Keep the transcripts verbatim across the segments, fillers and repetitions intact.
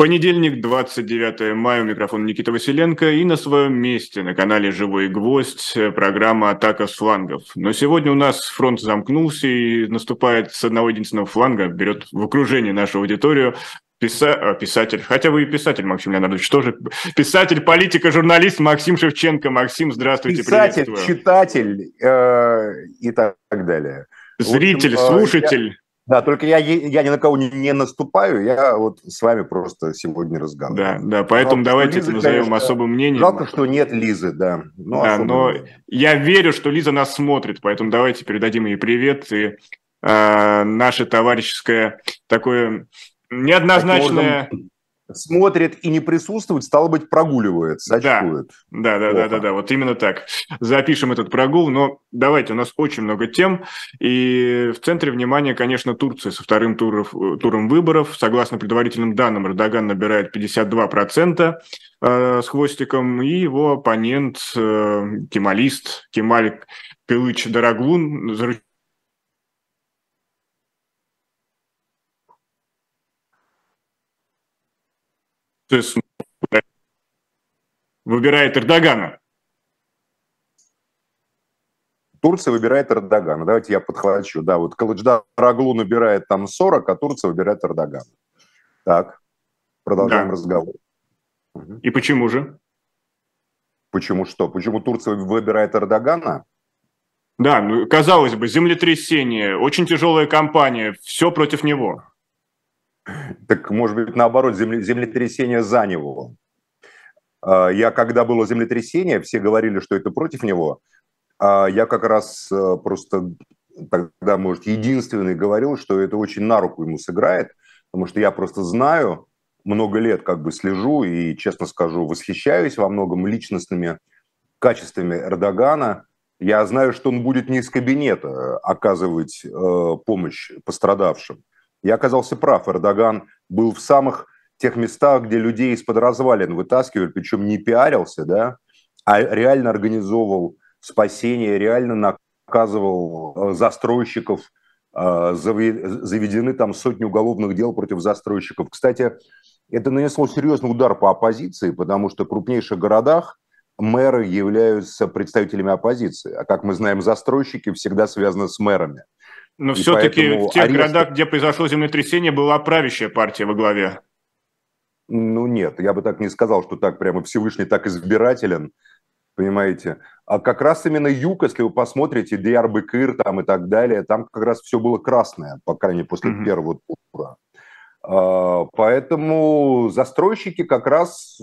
Понедельник, двадцать девятое мая, у микрофона Никита Василенко, и на своем месте на канале «Живой гвоздь» программа «Атака с флангов». Но сегодня у нас фронт замкнулся и наступает с одного единственного фланга, берет в окружение нашу аудиторию писа... писатель, хотя вы и писатель, Максим Леонардович, тоже писатель, политик и журналист Максим Шевченко. Максим, здравствуйте, писатель, приветствую. Читатель э, и так далее. Зритель, общем, слушатель. Я... Да, только я, я ни на кого не, не наступаю, я вот с вами просто сегодня разговариваю. Да, да, поэтому жалко, давайте Лизы, это назовем конечно, особым мнением. Жалко, что нет Лизы, да. Но, да, но мнение. я верю, что Лиза нас смотрит, поэтому давайте передадим ей привет. И э, наше товарищеское такое неоднозначное... Смотрит и не присутствует, стало быть, прогуливает, сачкует. Да, да, да, да, да, да, вот именно так. Запишем этот прогул, но давайте, у нас очень много тем, и в центре внимания, конечно, Турция со вторым туров, туром выборов. Согласно предварительным данным, Эрдоган набирает пятьдесят два процента э, с хвостиком, и его оппонент, э, кемалист Кемаль Кылыч Дароглу заручился выбирает Эрдогана. Турция выбирает Эрдогана. Давайте я подхвачу. Да, вот Кылыч Дароглу набирает там сорок, а Турция выбирает Эрдогана. Так, продолжаем да. разговор. И почему же? Почему что? Почему Турция выбирает Эрдогана? Да, ну, казалось бы, землетрясение, очень тяжелая кампания, все против него. Так, может быть, наоборот, земле, землетрясение за него. Я, когда было землетрясение, все говорили, что это против него. Я как раз просто тогда, может, единственный говорил, что это очень на руку ему сыграет, потому что я просто знаю, много лет как бы слежу и, честно скажу, восхищаюсь во многом личностными качествами Эрдогана. Я знаю, что он будет не из кабинета оказывать помощь пострадавшим. Я оказался прав. Эрдоган был в самых тех местах, где людей из-под развалин вытаскивали, причем не пиарился, да, а реально организовывал спасение, реально наказывал застройщиков. Заведены там сотни уголовных дел против застройщиков. Кстати, это нанесло серьезный удар по оппозиции, потому что в крупнейших городах мэры являются представителями оппозиции. А как мы знаем, застройщики всегда связаны с мэрами. Но и все-таки в тех арест... городах, где произошло землетрясение, была правящая партия во главе. Ну нет, я бы так не сказал, что так прямо Всевышний так избирателен, понимаете. А как раз именно юг, если вы посмотрите, Диярбекыр там и так далее, там как раз все было красное, по крайней мере, после mm-hmm. первого тура. А, поэтому застройщики как раз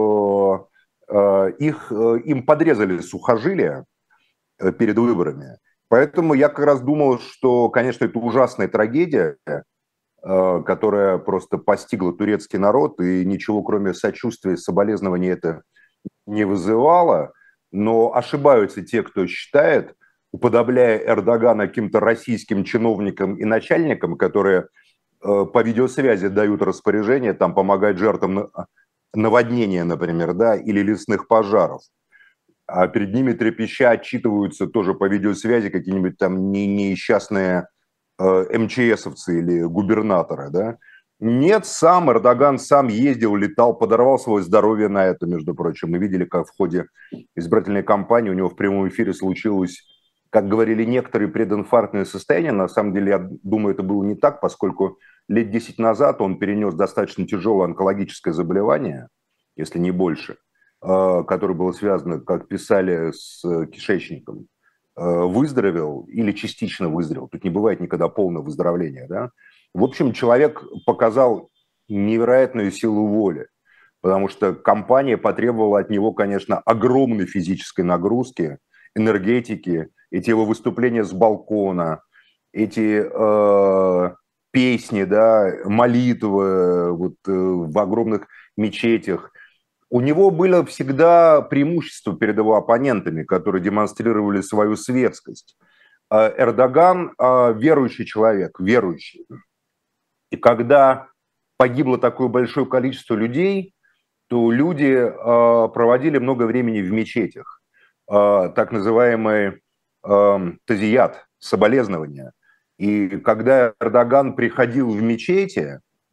их, им подрезали сухожилия перед выборами. Поэтому я как раз думал, что, конечно, это ужасная трагедия, которая просто постигла турецкий народ, и ничего, кроме сочувствия и соболезнования, это не вызывало. Но ошибаются те, кто считает, уподобляя Эрдогана каким-то российским чиновникам и начальникам, которые по видеосвязи дают распоряжение там, помогать жертвам наводнения, например, да, или лесных пожаров. А перед ними трепеща отчитываются тоже по видеосвязи какие-нибудь там несчастные МЧСовцы или губернаторы, да? Нет, сам Эрдоган сам ездил, летал, подорвал свое здоровье на это, между прочим. Мы видели, как в ходе избирательной кампании у него в прямом эфире случилось, как говорили некоторые, прединфарктное состояние. На самом деле, я думаю, это было не так, поскольку лет десять назад он перенес достаточно тяжелое онкологическое заболевание, если не больше, которое было связано, как писали, с кишечником. Выздоровел или частично выздоровел. Тут не бывает никогда полного выздоровления. Да? В общем, человек показал невероятную силу воли, потому что компания потребовала от него, конечно, огромной физической нагрузки, энергетики, эти его выступления с балкона, эти э, песни, да, молитвы вот, э, в огромных мечетях. У него было всегда преимущество перед его оппонентами, которые демонстрировали свою светскость. Эрдоган верующий человек, верующий. И когда погибло такое большое количество людей, то люди проводили много времени в мечетях. Так называемый тазият, соболезнования. И когда Эрдоган приходил в мечети,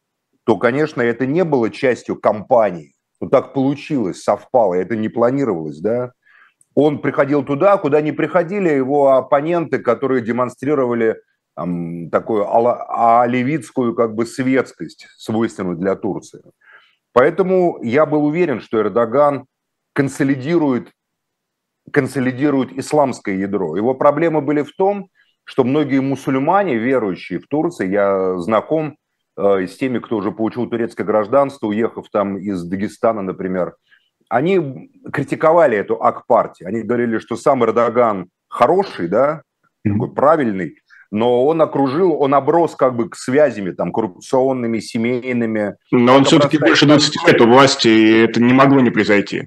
то, конечно, это не было частью кампании. Ну, так получилось, совпало, это не планировалось, да. Он приходил туда, куда не приходили его оппоненты, которые демонстрировали там, такую алевитскую как бы светскость, свойственную для Турции. Поэтому я был уверен, что Эрдоган консолидирует, консолидирует исламское ядро. Его проблемы были в том, что многие мусульмане, верующие в Турции, я знаком э, с теми, кто уже получил турецкое гражданство, уехав там из Дагестана, например, они критиковали эту ак-партию. Они говорили, что сам Эрдоган хороший, да, такой правильный, но он окружил, он оброс как бы к связями там коррупционными, семейными. Но он все-таки больше двадцати лет у власти, и это не могло не произойти.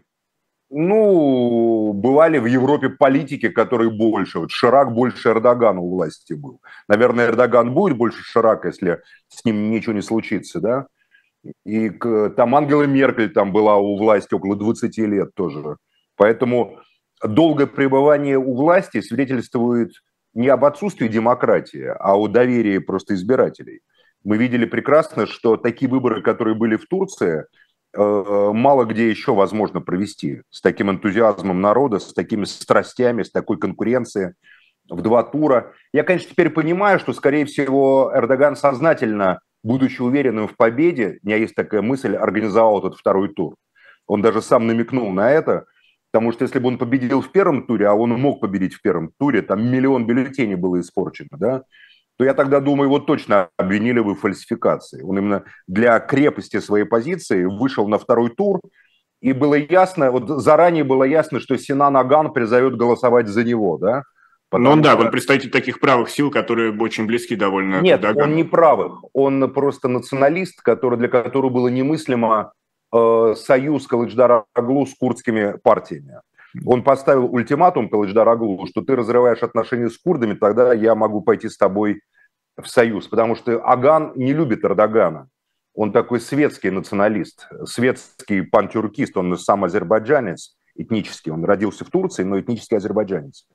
Ну, бывали в Европе политики, которые больше. Вот Ширак больше Эрдогана у власти был. Наверное, Эрдоган будет больше Ширака, если с ним ничего не случится, да? И там Ангела Меркель там была у власти около двадцати лет тоже. Поэтому долгое пребывание у власти свидетельствует не об отсутствии демократии, а о доверии просто избирателей. Мы видели прекрасно, что такие выборы, которые были в Турции, мало где еще возможно провести с таким энтузиазмом народа, с такими страстями, с такой конкуренцией в два тура. Я, конечно, теперь понимаю, что, скорее всего, Эрдоган сознательно, будучи уверенным в победе, у меня есть такая мысль, организовал этот второй тур. Он даже сам намекнул на это, потому что если бы он победил в первом туре, а он мог победить в первом туре, там миллион бюллетеней было испорчено, да, то я тогда думаю, его точно обвинили бы в фальсификации. Он именно для крепости своей позиции вышел на второй тур, и было ясно, вот заранее было ясно, что Синан Аган призовет голосовать за него, да? Ну, он, да, что... он представитель таких правых сил, которые очень близки довольно Нет, к Эрдогану. Он не правых, он просто националист, который, для которого было немыслимо э, союз Кылычдар-Оглу с курдскими партиями. Он поставил ультиматум Кылычдар-Оглу, что ты разрываешь отношения с курдами, тогда я могу пойти с тобой в союз, потому что Аган не любит Эрдогана. Он такой светский националист, светский пантюркист, он сам азербайджанец этнический, он родился в Турции, но этнический азербайджанец.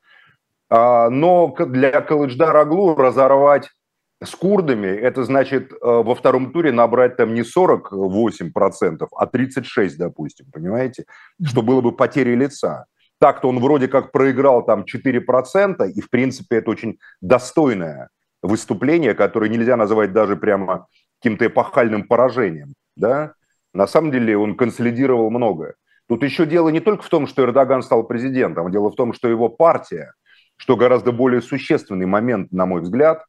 Но для Кылычдар-Оглу разорвать с курдами, это значит во втором туре набрать там не сорок восемь процентов, а тридцать шесть процентов, допустим, понимаете? Что было бы потерей лица. Так-то он вроде как проиграл там четыре процента, и в принципе это очень достойное выступление, которое нельзя назвать даже прямо каким-то эпохальным поражением. Да? На самом деле он консолидировал многое. Тут еще дело не только в том, что Эрдоган стал президентом, дело в том, что его партия, что гораздо более существенный момент, на мой взгляд,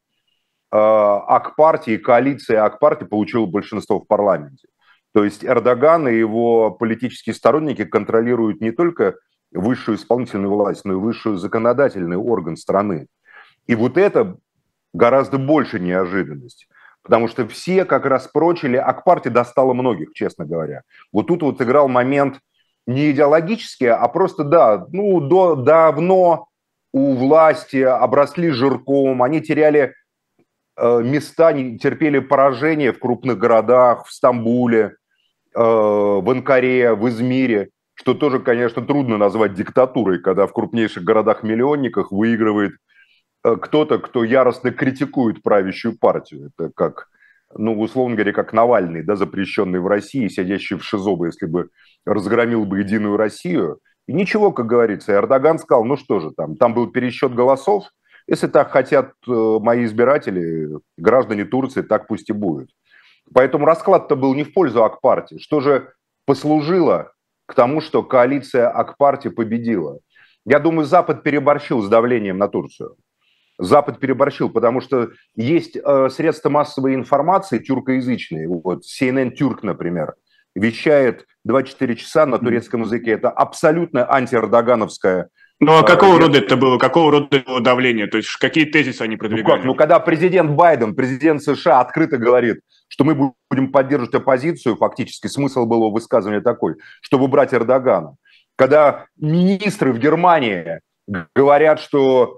ак-партии, коалиция ак-партии получила большинство в парламенте. То есть Эрдоган и его политические сторонники контролируют не только высшую исполнительную власть, но и высшую законодательный орган страны. И вот это гораздо больше неожиданность. Потому что все как раз прочили, ак-партия достала многих, честно говоря. Вот тут вот играл момент не идеологический, а просто, да, ну, до, давно у власти обросли жирком, они теряли э, места, не терпели поражения в крупных городах, в Стамбуле, э, в Анкаре, в Измире, что тоже, конечно, трудно назвать диктатурой, когда в крупнейших городах-миллионниках выигрывает кто-то, кто яростно критикует правящую партию. Это как, ну, условно говоря, как Навальный, да, запрещенный в России, сидящий в ШИЗО, если бы разгромил бы Единую Россию. И ничего, как говорится, Эрдоган сказал, ну что же там, там был пересчет голосов, если так хотят мои избиратели, граждане Турции, так пусть и будет. Поэтому расклад-то был не в пользу ак-партии. Что же послужило к тому, что коалиция ак-партии победила? Я думаю, Запад переборщил с давлением на Турцию. Запад переборщил, потому что есть э, средства массовой информации тюркоязычные. Вот си эн эн Тюрк, например, вещает двадцать четыре часа на турецком языке. Это абсолютно антиэрдогановская. Ну а какого рода это было? Какого рода было давление? То есть какие тезисы они продвигали? Ну, как? Ну когда президент Байден, президент США открыто говорит, что мы будем поддерживать оппозицию, фактически смысл было высказывания такой, чтобы убрать Эрдогана. Когда министры в Германии говорят, что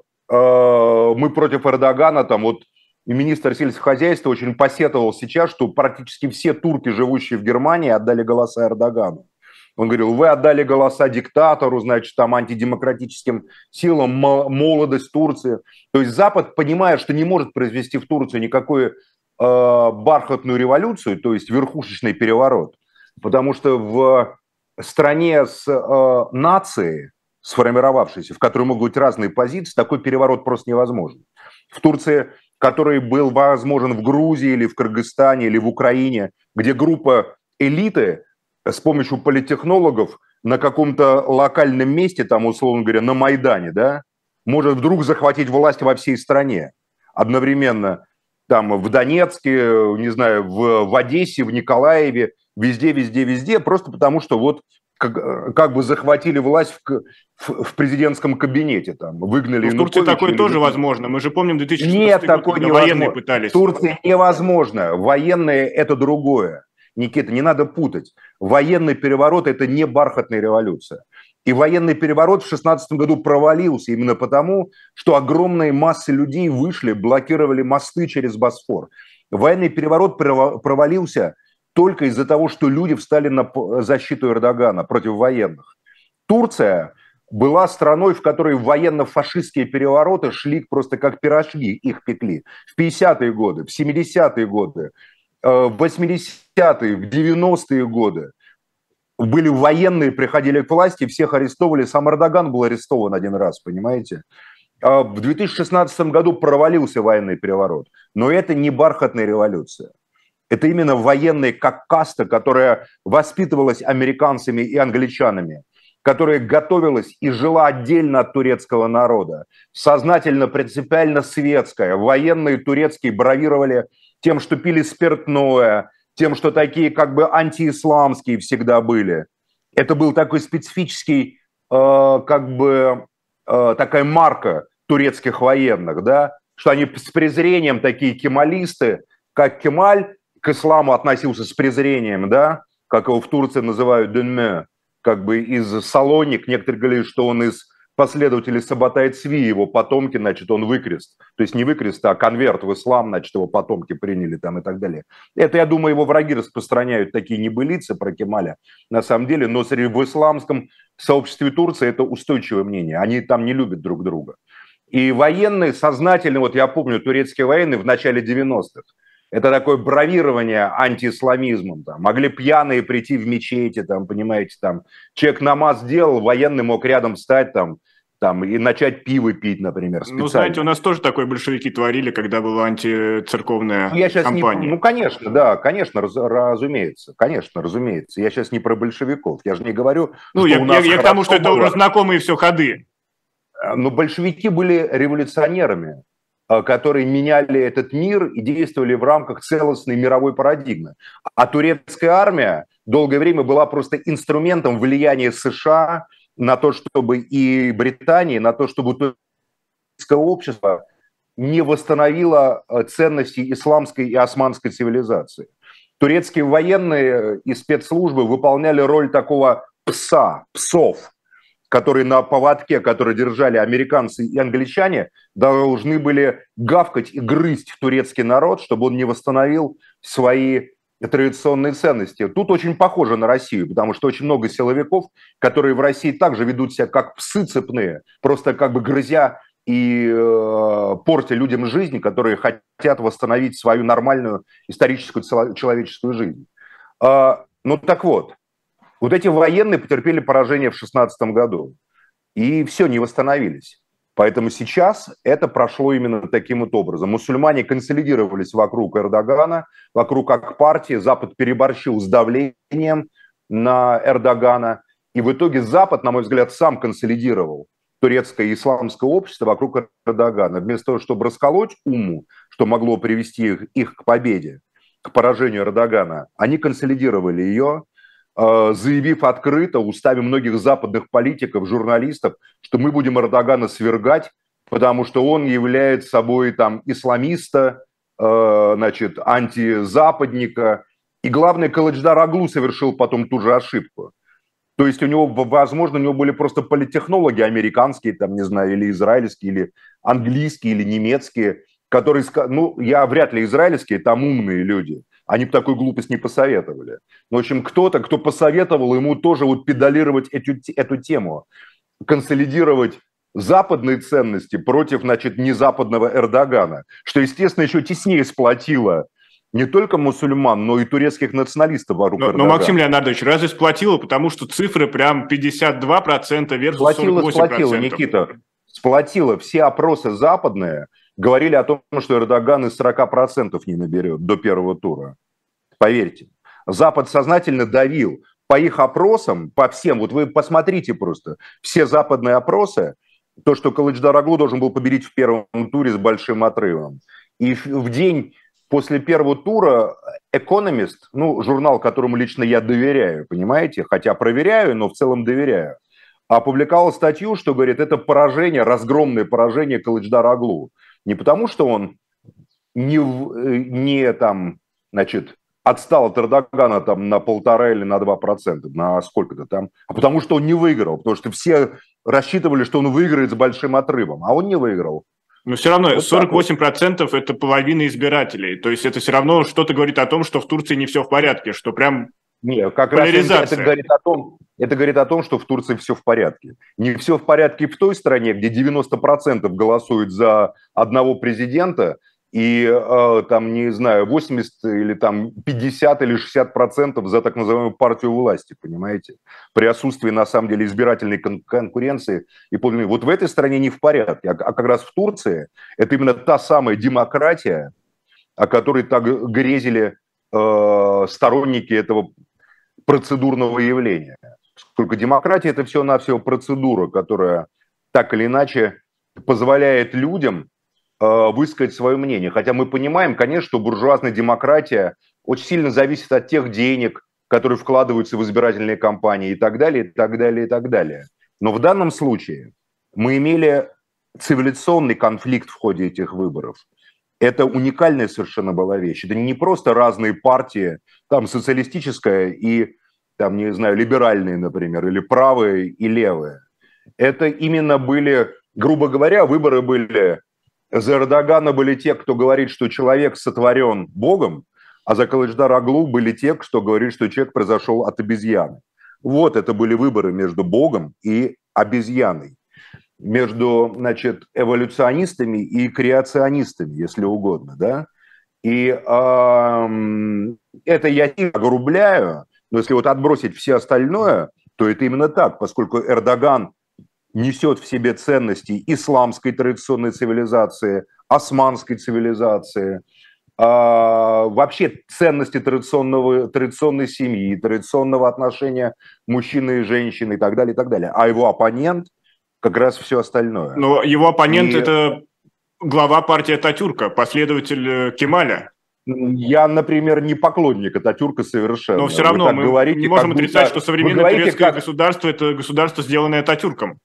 э, мы против Эрдогана, там вот министр сельского хозяйства очень посетовал сейчас, что практически все турки, живущие в Германии, отдали голоса Эрдогану. Он говорил, вы отдали голоса диктатору, значит, там антидемократическим силам, молодость Турции. То есть Запад, понимая, что не может произвести в Турцию никакой э, бархатную революцию, то есть верхушечный переворот, потому что в стране с э, нацией, сформировавшейся, в которой могут быть разные позиции, такой переворот просто невозможен. В Турции, который был возможен в Грузии или в Кыргызстане или в Украине, где группа элиты с помощью политтехнологов на каком-то локальном месте, там, условно говоря, на Майдане, да, может вдруг захватить власть во всей стране одновременно. Там в Донецке, не знаю, в, в Одессе, в Николаеве, везде, везде, везде, просто потому что вот как, как бы захватили власть в, в, в президентском кабинете, там, выгнали Но в Турции Януковича. такое тоже возможно. Мы же помним две тысячи шестнадцатый Нет, год, такое когда невозможно. военные пытались. В Турции невозможно. Военные – это другое. Никита, не надо путать. Военный переворот – это не бархатная революция. И военный переворот в шестнадцатом году провалился именно потому, что огромные массы людей вышли, блокировали мосты через Босфор. Военный переворот провалился только из-за того, что люди встали на защиту Эрдогана против военных. Турция была страной, в которой военно-фашистские перевороты шли просто как пирожки, их пекли. В пятидесятые годы, в семидесятые годы, в восьмидесятые, в девяностые годы. Были военные, приходили к власти, всех арестовывали. Сам Эрдоган был арестован один раз, понимаете? В две тысячи шестнадцатом году провалился военный переворот. Но это не бархатная революция. Это именно военная как каста, которая воспитывалась американцами и англичанами, которая готовилась и жила отдельно от турецкого народа. Сознательно, принципиально светская. Военные турецкие бравировали тем, что пили спиртное, тем, что такие как бы антиисламские всегда были. Это был такой специфический, э, как бы, э, такая марка турецких военных, да, что они с презрением, такие кемалисты, как Кемаль, к исламу относился с презрением, да, как его в Турции называют дünme, как бы из Салоник, некоторые говорили, что он из последователей Сабатай Цви, его потомки, значит, он выкрест. То есть не выкрест, а конверт в ислам, значит, его потомки приняли там и так далее. Это, я думаю, его враги распространяют такие небылицы про Кемаля, на самом деле, но среди, в исламском сообществе Турции это устойчивое мнение. Они там не любят друг друга. И военные сознательно, вот я помню, турецкие военные в начале девяностых, это такое бравирование антиисламизмом. Там. Могли пьяные прийти в мечети, там, понимаете, там, человек намаз делал, военный мог рядом встать там, там, и начать пиво пить, например, специально. Ну, знаете, у нас тоже такое большевики творили, когда была антицерковная Я сейчас кампания. Не, ну, конечно, да, конечно, раз, разумеется, конечно, разумеется. Я сейчас не про большевиков, я же не говорю, ну, что я, у нас я, я к тому, что это было. уже знакомые все ходы. Но большевики были революционерами, которые меняли этот мир и действовали в рамках целостной мировой парадигмы. А турецкая армия долгое время была просто инструментом влияния США на то, чтобы и Британии, на то, чтобы турецкое общество не восстановило ценности исламской и османской цивилизации. Турецкие военные и спецслужбы выполняли роль такого пса, псов, которые на поводке, которые держали американцы и англичане, должны были гавкать и грызть турецкий народ, чтобы он не восстановил свои традиционные ценности. Тут очень похоже на Россию, потому что очень много силовиков, которые в России также ведут себя как псы цепные, просто как бы грызя и э, портя людям жизнь, которые хотят восстановить свою нормальную историческую человеческую жизнь. Э, ну так вот, вот эти военные потерпели поражение в шестнадцатом году. И все, не восстановились. Поэтому сейчас это прошло именно таким вот образом. Мусульмане консолидировались вокруг Эрдогана, вокруг Ак-партии. Запад переборщил с давлением на Эрдогана. И в итоге Запад, на мой взгляд, сам консолидировал турецкое и исламское общество вокруг Эрдогана. Вместо того, чтобы расколоть уму, что могло привести их, их к победе, к поражению Эрдогана, они консолидировали ее, заявив открыто устами многих западных политиков, журналистов, что мы будем Эрдогана свергать, потому что он является собой там исламиста, значит, антизападника. И главное, Кылычдар Оглу совершил потом ту же ошибку. То есть у него, возможно, у него были просто политтехнологи американские, там, не знаю, или израильские, или английские, или немецкие, которые, ну, я вряд ли израильские, там умные люди. Они бы такую глупость не посоветовали. В общем, кто-то, кто посоветовал ему тоже вот педалировать эту, эту тему, консолидировать западные ценности против, значит, незападного Эрдогана, что, естественно, еще теснее сплотило не только мусульман, но и турецких националистов вокруг но, Эрдогана. Но, Максим Леонардович, разве сплотило? Потому что цифры прям пятьдесят два процента versus Сплотило, сорок восемь процентов. сплотило, Никита. Сплотило. Все опросы западные говорили о том, что Эрдоган из сорока процентов не наберет до первого тура. Поверьте. Запад сознательно давил. По их опросам, по всем, вот вы посмотрите просто, все западные опросы, то, что Кылычдар Оглу должен был победить в первом туре с большим отрывом. И в день после первого тура Economist, ну, журнал, которому лично я доверяю, понимаете, хотя проверяю, но в целом доверяю, опубликовал статью, что, говорит, это поражение, разгромное поражение Кылычдара Оглу. Не потому, что он не, не там, значит, отстал от Эрдогана там на полтора или на два процента, на сколько-то там, а потому что он не выиграл, потому что все рассчитывали, что он выиграет с большим отрывом, а он не выиграл. Но все равно вот сорок восемь процентов вот. Это половина избирателей, то есть это все равно что-то говорит о том, что в Турции не все в порядке, что прям не, как поляризация. Раз это, это, говорит о том, это говорит о том, что в Турции все в порядке. Не все в порядке в той стране, где девяносто процентов голосуют за одного президента, и э, там, не знаю, восемьдесят или там пятьдесят или шестьдесят процентов за так называемую партию власти, понимаете? При отсутствии, на самом деле, избирательной кон- конкуренции. И подлинной. Вот в этой стране не в порядке. А, а как раз в Турции это именно та самая демократия, о которой так грезили э, сторонники этого процедурного явления. Поскольку демократия – это всего-навсего процедура, которая так или иначе позволяет людям высказать свое мнение. Хотя мы понимаем, конечно, что буржуазная демократия очень сильно зависит от тех денег, которые вкладываются в избирательные кампании и так далее, и так далее, и так далее. Но в данном случае мы имели цивилизационный конфликт в ходе этих выборов. Это уникальная совершенно была вещь. Это не просто разные партии, там социалистическая и, там, не знаю, либеральные, например, или правые и левые. Это именно были, грубо говоря, выборы были... За Эрдогана были те, кто говорит, что человек сотворен Богом, а за Кылычдара Оглу были те, кто говорит, что человек произошел от обезьяны. Вот это были выборы между Богом и обезьяной. Между, значит, эволюционистами и креационистами, если угодно, да. И э, это я не огрубляю, но если вот отбросить все остальное, то это именно так, поскольку Эрдоган несет в себе ценности исламской традиционной цивилизации, османской цивилизации, а, вообще ценности традиционного, традиционной семьи, традиционного отношения мужчины и женщины и так далее, и так далее. А его оппонент как раз все остальное. Но его оппонент и... это глава партии Ататюрка, последователь Кемаля. Я, например, не поклонник Ататюрка совершенно. Но все равно мы говорите, не можем отрицать, будто... что современное говорите, турецкое как... государство – это государство, сделанное Ататюрком.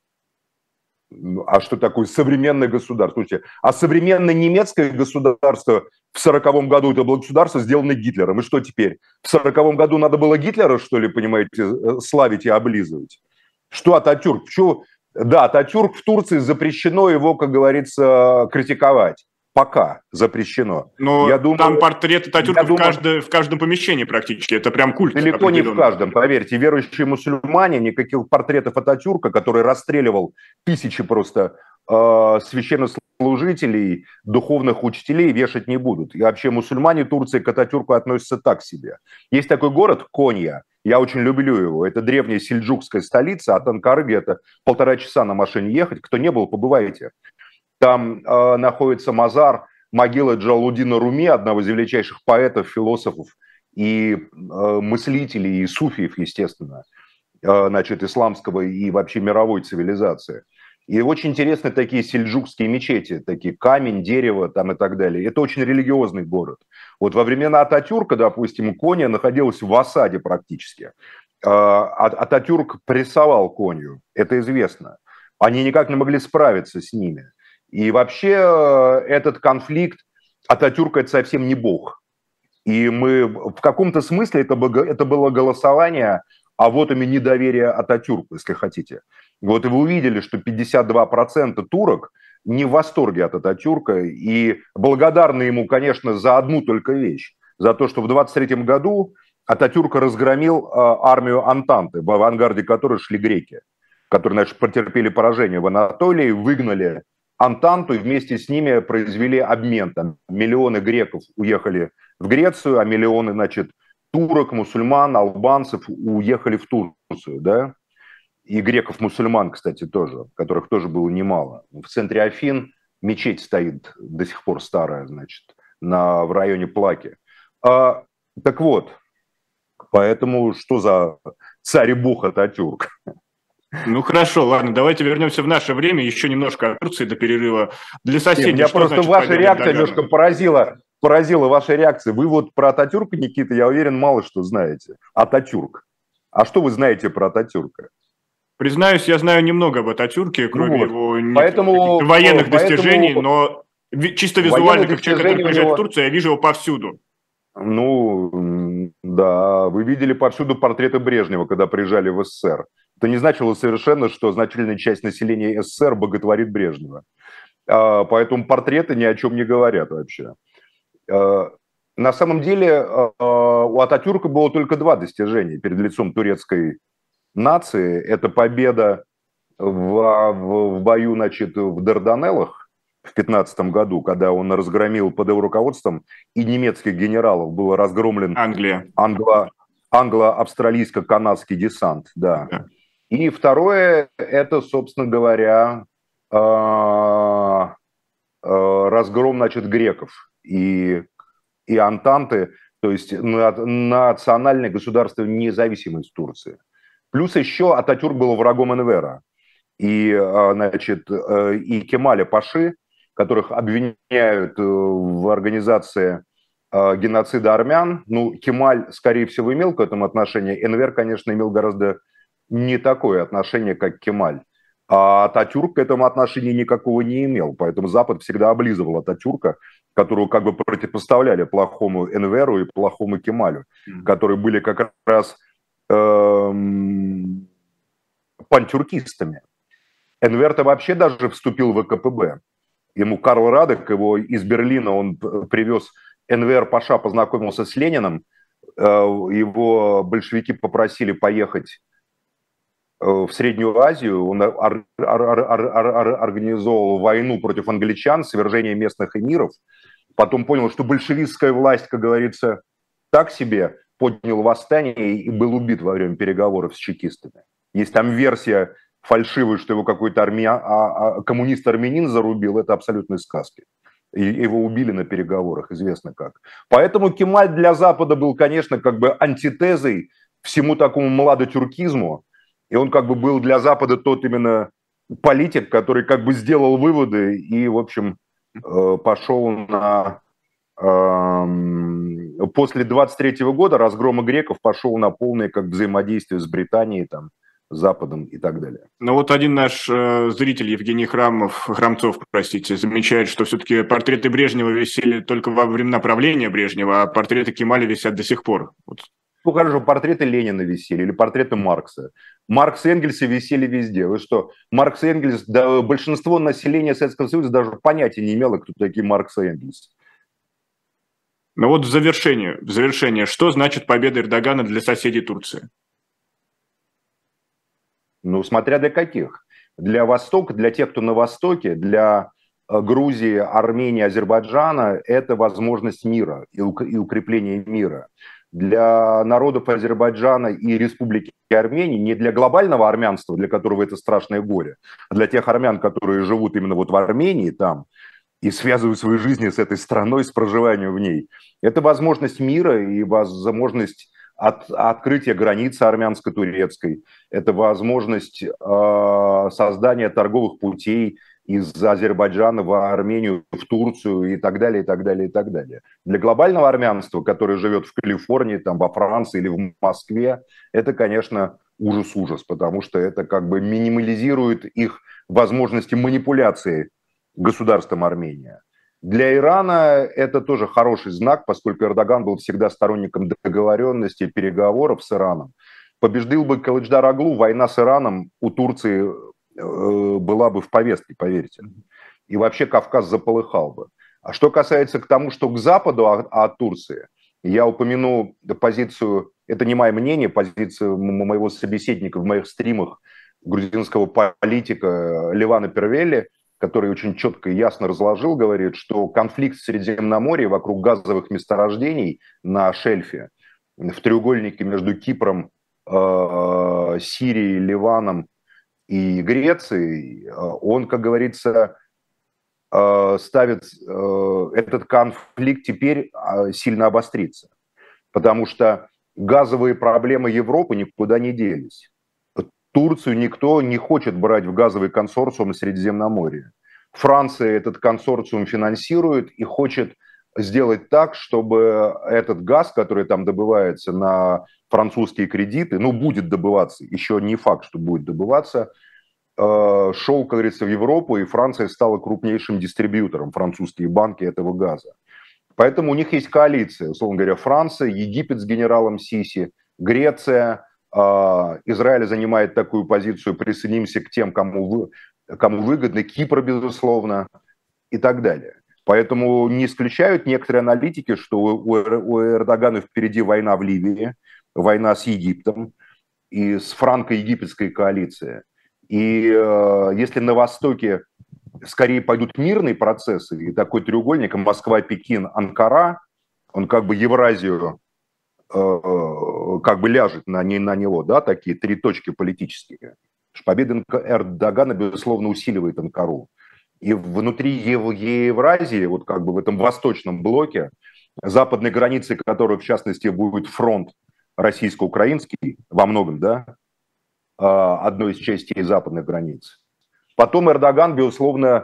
А что такое современное государство? Слушайте, а современное немецкое государство в сороковом году это было государство, сделанное Гитлером. И что теперь? В сороковом году надо было Гитлера, что ли, понимаете, славить и облизывать? Что Ататюрк? Почему? Да, Ататюрк в Турции запрещено его, как говорится, критиковать. Пока запрещено. Но я думаю, там портрет Ататюрка в, думаю, каждой, в каждом помещении практически. Это прям культ. Далеко не в каждом, поверьте. Верующие мусульмане никаких портретов Ататюрка, который расстреливал тысячи просто э, священнослужителей, духовных учителей, вешать не будут. И вообще мусульмане Турции к Ататюрку относятся так себе. Есть такой город Конья. Я очень люблю его. Это древняя сельджукская столица. От Анкары где-то полтора часа на машине ехать. Кто не был, побывайте. Там э, находится мазар, могила Джалалуддина Руми, одного из величайших поэтов, философов и э, мыслителей, и суфиев, естественно, э, значит, исламского и вообще мировой цивилизации. И очень интересны такие сельджукские мечети, такие камень, дерево там и так далее. Это очень религиозный город. Вот во времена Ататюрка, допустим, Коня находилась в осаде практически. Э, Ататюрк прессовал Конью, это известно. Они никак не могли справиться с ними. И вообще этот конфликт Ататюрк – это совсем не бог. И мы в каком-то смысле это было, это было голосование о вотуме недоверия Ататюрку, если хотите. Вот и вы увидели, что пятьдесят два процента турок не в восторге от Ататюрка и благодарны ему, конечно, за одну только вещь. За то, что в двадцать третьем году Ататюрк разгромил армию Антанты, в авангарде которой шли греки, которые, значит, потерпели поражение в Анатолии, выгнали Антанту, и вместе с ними произвели обмен. Там миллионы греков уехали в Грецию, а миллионы, значит, турок, мусульман, албанцев уехали в Турцию, да? И греков-мусульман, кстати, тоже, которых тоже было немало. В центре Афин мечеть стоит до сих пор старая, значит, на, в районе Плаки. А, так вот, поэтому что за царь и бог Ататюрк? Ну хорошо, ладно, давайте вернемся в наше время, еще немножко о Турции до перерыва. Для соседей, Меня что просто значит ваша победа реакция Эрдогана? немножко поразила, поразила ваша реакция. Вы вот про Ататюрка, Никита, я уверен, мало что знаете. Ататюрк. А что вы знаете про Ататюрка? Признаюсь, я знаю немного об Ататюрке, Ну кроме вот. его Поэтому, военных поэтому достижений, но ви- чисто военные визуально, как человек, который достижения у приезжает в него... Турцию, я вижу его повсюду. Ну, м, да, вы видели повсюду портреты Брежнева, когда приезжали в СССР. Это не значило совершенно, что значительная часть населения СССР боготворит Брежнева. А, Поэтому портреты ни о чем не говорят вообще. А, На самом деле а, у Ататюрка было только два достижения перед лицом турецкой нации. Это победа в, в, в бою, значит, в Дарданеллах в пятнадцатом году, когда он разгромил под его руководством и немецких генералов, был разгромлен Англия. англо, англо-австралийско-канадский десант, да. Да. И второе, это, собственно говоря, э, э, разгром, значит, греков и, и Антанты, то есть на, национальной государственной независимость Турции. Плюс еще Ататюрк был врагом Энвера и, э, значит, э, и Кемаля Паши, которых обвиняют в организации э, геноцида армян. Ну, Кемаль, скорее всего, имел к этому отношение. Энвер, конечно, имел гораздо не такое отношение, как Кемаль. А Ататюрк к этому отношения никакого не имел. Поэтому Запад всегда облизывал Ататюрка, которого как бы противопоставляли плохому Энверу и плохому Кемалю, mm-hmm. которые были как раз эм, пантюркистами. Энвер-то вообще даже вступил в ВКПБ. Ему Карл Радек, его из Берлина, он привез, Энвер Паша познакомился с Лениным, его большевики попросили поехать в Среднюю Азию, он ор- ор- ор- ор- организовал войну против англичан, свержение местных эмиров, потом понял, что большевистская власть, как говорится, так себе, поднял восстание и был убит во время переговоров с чекистами. Есть там версия фальшивый, что его какой-то армия, а, а, коммунист-армянин зарубил, это абсолютные сказки. И его убили на переговорах, известно как. Поэтому Кемаль для Запада был, конечно, как бы антитезой всему такому младотюркизму. И он как бы был для Запада тот именно политик, который как бы сделал выводы и, в общем, пошел на... После двадцать третьего года разгрома греков пошел на полное как взаимодействие с Британией, там, Западом и так далее. Ну вот один наш э, зритель, Евгений Храмов, Храмцов, простите, замечает, что все-таки портреты Брежнева висели только во времена правления Брежнева, а портреты Кемаля висят до сих пор. Вот. Ну хорошо, портреты Ленина висели или портреты Маркса. Маркс и Энгельса висели везде. Вы что, Маркс и Энгельс, да, большинство населения Советского Союза даже понятия не имело, кто такие Маркс и Энгельс. Ну вот в завершение, в завершение, что значит победа Эрдогана для соседей Турции? Ну, смотря для каких. Для Востока, для тех, кто на Востоке, для Грузии, Армении, Азербайджана, это возможность мира и укрепления мира. Для народов Азербайджана и Республики Армении, не для глобального армянства, для которого это страшное горе, а для тех армян, которые живут именно вот в Армении там и связывают свои жизни с этой страной, с проживанием в ней, это возможность мира и возможность от открытия границы армянско-турецкой, это возможность э, создания торговых путей из Азербайджана в Армению, в Турцию и так далее, и так далее, и так далее. Для глобального армянства, которое живет в Калифорнии, там, во Франции или в Москве, это, конечно, ужас-ужас, потому что это как бы минимализирует их возможности манипуляции государством Армения. Для Ирана это тоже хороший знак, поскольку Эрдоган был всегда сторонником договоренности, переговоров с Ираном. Побеждал бы Кылычдар Оглу, война с Ираном у Турции была бы в повестке, поверьте. И вообще Кавказ заполыхал бы. А что касается к тому, что к западу от Турции, я упомяну позицию, это не мое мнение, позицию моего собеседника в моих стримах, грузинского политика Левана Первели, который очень четко и ясно разложил, говорит, что конфликт в Средиземноморье вокруг газовых месторождений на шельфе, в треугольнике между Кипром, Сирией, Ливаном и Грецией, он, как говорится, ставит этот конфликт теперь сильно обостриться, потому что газовые проблемы Европы никуда не делись. Турцию никто не хочет брать в газовый консорциум Средиземноморья. Франция этот консорциум финансирует и хочет сделать так, чтобы этот газ, который там добывается на французские кредиты, ну, будет добываться, еще не факт, что будет добываться, шел, как говорится, в Европу, и Франция стала крупнейшим дистрибьютором, французские банки, этого газа. Поэтому у них есть коалиция, условно говоря, Франция, Египет с генералом Сиси, Греция, Израиль занимает такую позицию, присоединимся к тем, кому, вы, кому выгодно, Кипр, безусловно, и так далее. Поэтому не исключают некоторые аналитики, что у, у Эрдогана впереди война в Ливии, война с Египтом и с франко-египетской коалицией. И э, если на Востоке скорее пойдут мирные процессы, и такой треугольник Москва, Пекин, Анкара, он как бы Евразию как бы ляжет на, не, на него, да, такие три точки политические. Победа Эрдогана, безусловно, усиливает Анкару. И внутри Евразии, вот как бы в этом восточном блоке, западной границей которой, в частности, будет фронт российско-украинский, во многом, да, одной из частей западных границ. Потом Эрдоган, безусловно,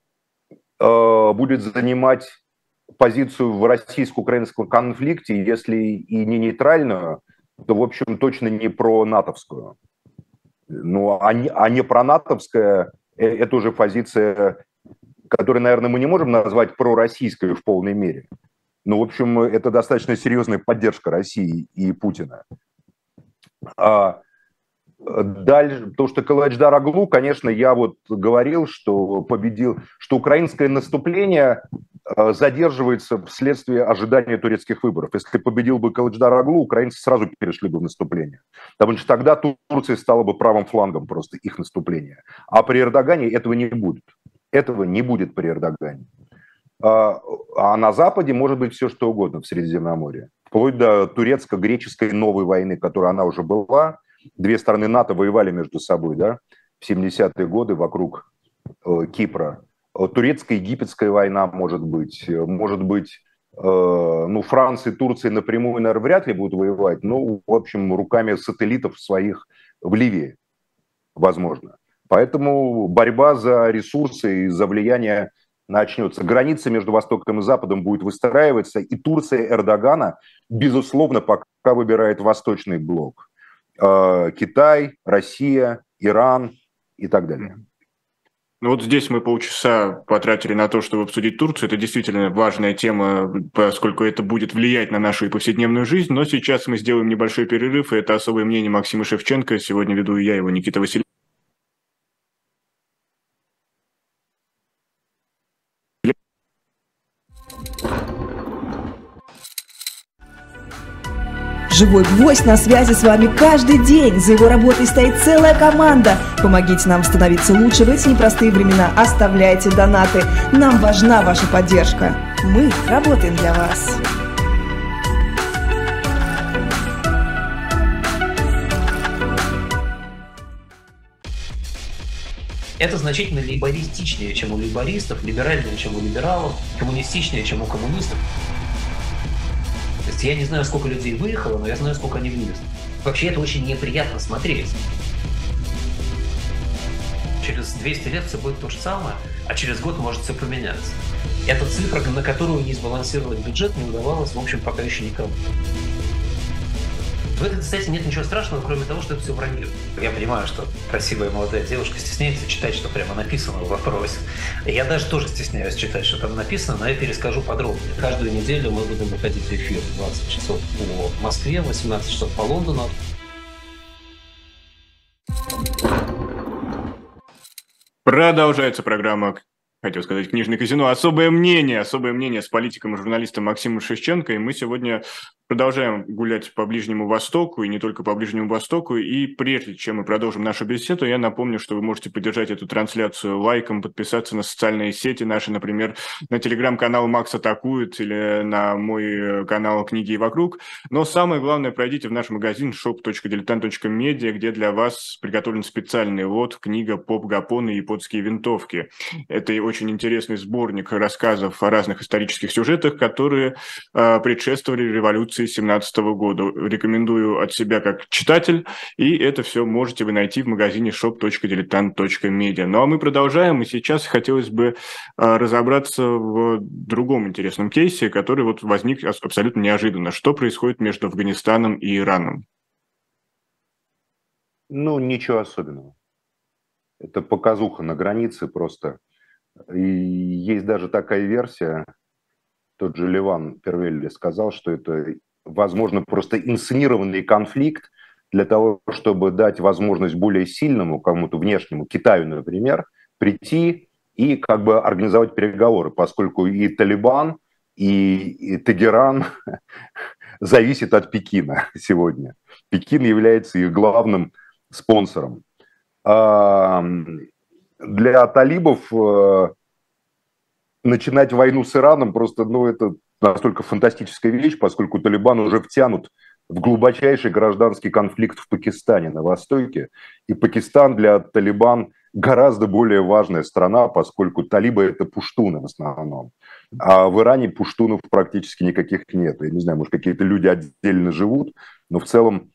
будет занимать позицию в российско-украинском конфликте, если и не нейтральную, то, в общем, точно не про натовскую. Ну, а не, а не про натовская, это уже позиция, которую, наверное, мы не можем назвать пророссийской в полной мере. Но, в общем, это достаточно серьезная поддержка России и Путина. А дальше, то, что Кылычдар Оглу, конечно, я вот говорил, что победил, что украинское наступление задерживается вследствие ожидания турецких выборов. Если победил бы Кылычдар Оглу, украинцы сразу перешли бы в наступление. Потому что тогда Турция стала бы правым флангом просто их наступления. А при Эрдогане этого не будет. Этого не будет при Эрдогане. А на Западе может быть все, что угодно в Средиземноморье. Вплоть до турецко-греческой новой войны, которая она уже была. Две стороны НАТО воевали между собой, да, в семидесятые годы вокруг э, Кипра. Турецко-египетская война может быть, может быть, э, ну, Франция и Турция напрямую, наверное, вряд ли будут воевать, но, в общем, руками сателлитов своих в Ливии, возможно. Поэтому борьба за ресурсы и за влияние начнется. Граница между Востоком и Западом будет выстраиваться, и Турция Эрдогана, безусловно, пока выбирает восточный блок. Э, Китай, Россия, Иран и так далее. Ну вот здесь мы полчаса потратили на то, чтобы обсудить Турцию. Это действительно важная тема, поскольку это будет влиять на нашу и повседневную жизнь. Но сейчас мы сделаем небольшой перерыв, и это особое мнение Максима Шевченко. Сегодня веду я, его Никита Васильев. «Живой гвоздь» на связи с вами каждый день. За его работой стоит целая команда. Помогите нам становиться лучше в эти непростые времена. Оставляйте донаты. Нам важна ваша поддержка. Мы работаем для вас. Это значительно лейбористичнее, чем у лейбористов, либеральнее, чем у либералов, коммунистичнее, чем у коммунистов. То есть я не знаю, сколько людей выехало, но я знаю, сколько они вывезли. Вообще это очень неприятно смотреть. Через двести лет все будет то же самое, а через год может все поменяться. Это цифра, на которую не сбалансировать бюджет не удавалось, в общем, пока еще никому. В этой, кстати, нет ничего страшного, кроме того, что это все вранье. Я понимаю, что красивая молодая девушка стесняется читать, что прямо написано в вопросе. Я даже тоже стесняюсь читать, что там написано, но я перескажу подробнее. Каждую неделю мы будем выходить в эфир двадцать часов по Москве, восемнадцать часов по Лондону. Продолжается программа, хотел сказать, «Книжное казино». Особое мнение, особое мнение с политиком и журналистом Максимом Шевченко. И мы сегодня Продолжаем гулять по Ближнему Востоку, и не только по Ближнему Востоку. И прежде чем мы продолжим нашу беседу, я напомню, что вы можете поддержать эту трансляцию лайком, подписаться на социальные сети наши, например, на телеграм-канал «Макс Атакует» или на мой канал «Книги и вокруг». Но самое главное, пройдите в наш магазин шоп точка дилетант точка медиа, где для вас приготовлен специальный лот «Книга «Поп-гапоны и японские винтовки». Это очень интересный сборник рассказов о разных исторических сюжетах, которые э, предшествовали революции семнадцатого года. Рекомендую от себя как читатель, и это все можете вы найти в магазине шоп точка дилетант точка медиа. Ну а мы продолжаем, и сейчас хотелось бы а, разобраться в другом интересном кейсе, который вот возник абсолютно неожиданно. Что происходит между Афганистаном и Ираном? Ну, ничего особенного. Это показуха на границе просто. И есть даже такая версия, тот же Леван Первелли сказал, что это, возможно, просто инсценированный конфликт для того, чтобы дать возможность более сильному, кому-то внешнему, Китаю, например, прийти и как бы организовать переговоры, поскольку и Талибан, и, и Тегеран зависит от Пекина сегодня. Пекин является их главным спонсором. Для талибов начинать войну с Ираном просто, ну, это настолько фантастическая вещь, поскольку Талибан уже втянут в глубочайший гражданский конфликт в Пакистане на Востоке. И Пакистан для Талибан гораздо более важная страна, поскольку талибы – это пуштуны в основном. А в Иране пуштунов практически никаких нет. Я не знаю, может, какие-то люди отдельно живут, но в целом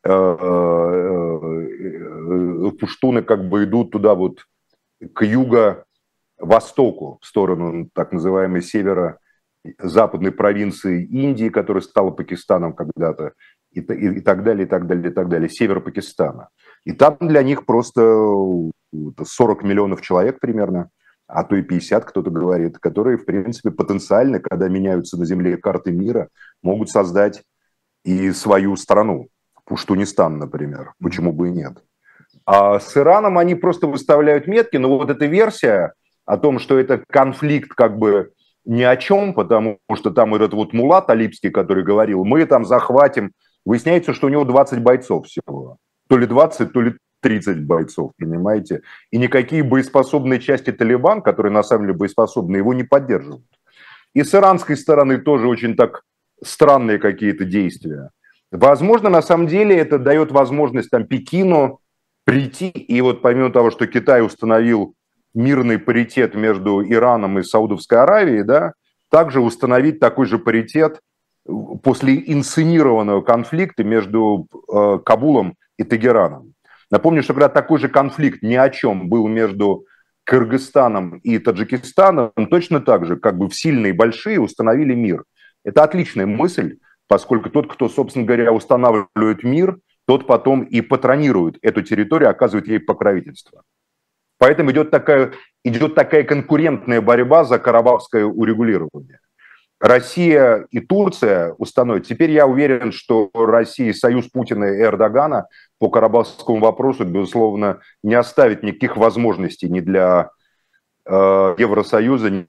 пуштуны как бы идут туда вот к юго востоку, в сторону так называемой северо-западной провинции Индии, которая стала Пакистаном когда-то, и, и, и так далее, и так далее, и так далее, север Пакистана. И там для них просто сорок миллионов человек примерно, а то и пятьдесят, кто-то говорит, которые, в принципе, потенциально, когда меняются на земле карты мира, могут создать и свою страну. Пуштунистан, например, почему бы и нет. А с Ираном они просто выставляют метки, но вот эта версия о том, что это конфликт как бы ни о чем, потому что там этот вот мулла талибский, который говорил, мы там захватим, выясняется, что у него двадцать бойцов всего. То ли двадцать, то ли тридцать бойцов, понимаете? И никакие боеспособные части Талибан, которые на самом деле боеспособны, его не поддерживают. И с иранской стороны тоже очень так странные какие-то действия. Возможно, на самом деле это дает возможность там Пекину прийти, и вот помимо того, что Китай установил мирный паритет между Ираном и Саудовской Аравией, да, также установить такой же паритет после инсценированного конфликта между э, Кабулом и Тегераном. Напомню, что когда такой же конфликт ни о чем был между Кыргызстаном и Таджикистаном, точно так же, как бы в сильные и большие установили мир. Это отличная мысль, поскольку тот, кто, собственно говоря, устанавливает мир, тот потом и патронирует эту территорию, оказывает ей покровительство. Поэтому идет такая, идет такая конкурентная борьба за карабахское урегулирование. Россия и Турция установят. Теперь я уверен, что Россия, союз Путина и Эрдогана по карабахскому вопросу, безусловно, не оставит никаких возможностей ни для э, Евросоюза, ни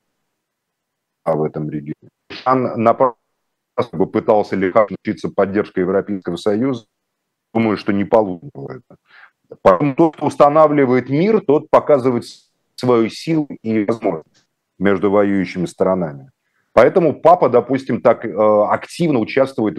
в этом регионе. Он направо пытался легко научиться поддержкой Европейского Союза. Думаю, что не получится это. Поэтому тот, кто устанавливает мир, тот показывает свою силу и возможность между воюющими сторонами. Поэтому папа, допустим, так активно участвует в